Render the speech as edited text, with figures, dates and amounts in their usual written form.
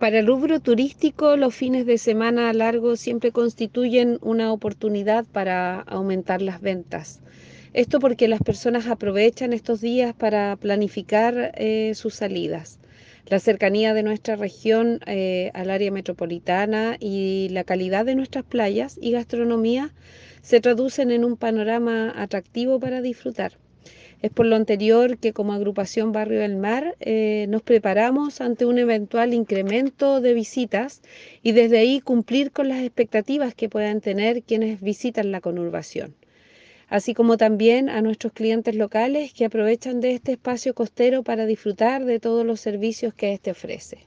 Para el rubro turístico, los fines de semana largos siempre constituyen una oportunidad para aumentar las ventas. Esto porque las personas aprovechan estos días para planificar sus salidas. La cercanía de nuestra región al área metropolitana y la calidad de nuestras playas y gastronomía se traducen en un panorama atractivo para disfrutar. Es por lo anterior que como agrupación Barrio del Mar nos preparamos ante un eventual incremento de visitas y desde ahí cumplir con las expectativas que puedan tener quienes visitan la conurbación, así como también a nuestros clientes locales que aprovechan de este espacio costero para disfrutar de todos los servicios que éste ofrece.